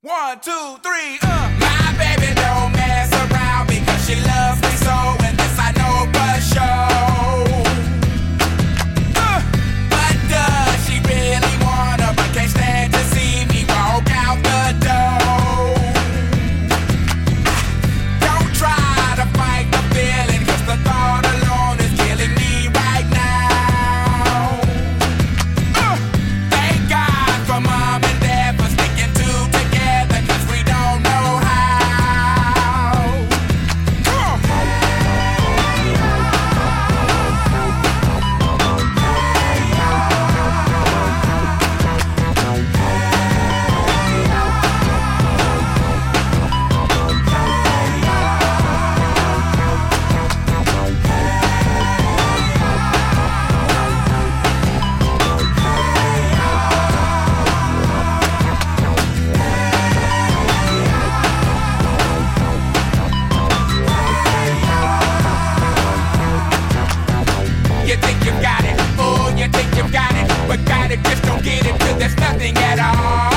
1, 2, 3, My baby don't mess around because she loves me so, and this I know for sure. But does she really wanna, but can't stand to see me walk out the door? Don't try to fight the feeling, cause the thought alone is killing me right now. Thank God for mom and dad for sticking two together, cause we don't know how. You think you got it, oh, you think you got it, but got it, just don't get it till there's nothing at all.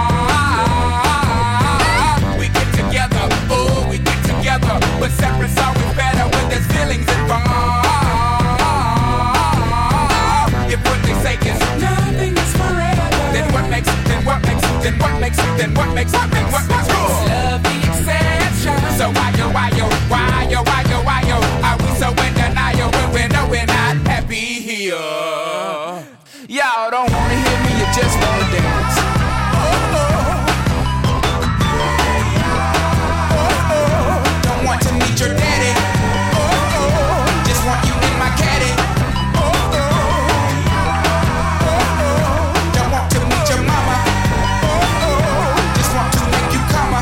We get together, oh, we get together, but separate's always better when there's feelings involved. If what they say is nothing is forever, then what makes it, then what makes it, then what makes it, then what makes it, then what makes it? Love the exception. So why yo, are we so in denial when we know we're not happy here? Y'all don't wanna hear me, you just wanna dance. Don't want to meet your daddy. Just want you in my caddy. Don't want to meet your mama. Just want to make you come.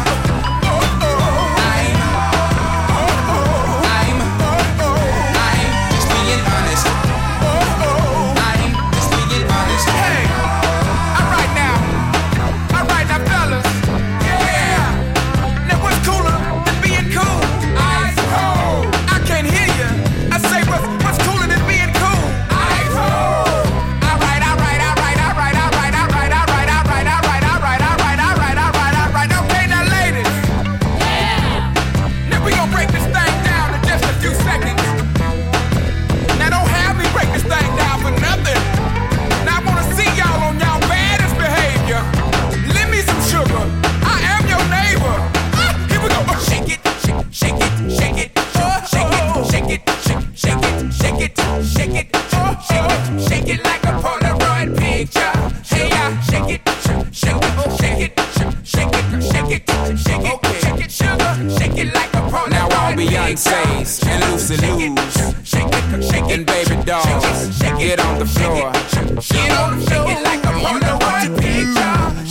I'm just being honest. I'm just being honest. Hey, alright now, fellas. Yeah. Now what's cooler than being cool? Ice cold. I can't hear you. I say what's cooler than being cool? Ice cold. Alright. Okay, now ladies. Yeah. Now we gon' break this thing down in just a few seconds. Now don't have me break this thing down for nothing. Now I wanna see y'all on y'all baddest behavior. Lend me some sugar. I am your neighbor. Here we go. Shake it, shake it, shake it, shake it, shake it, shake it, shake it, shake it, shake it, shake it like a Polaroid picture. Hey, shake it, shake it, shake it, shake it, shake it, shake it, shake it, sugar, shake it like a Polaroid picture. Now all Beyonce's and Lucy Lou's and baby dolls, get on the floor. Get on the floor. You know what to do.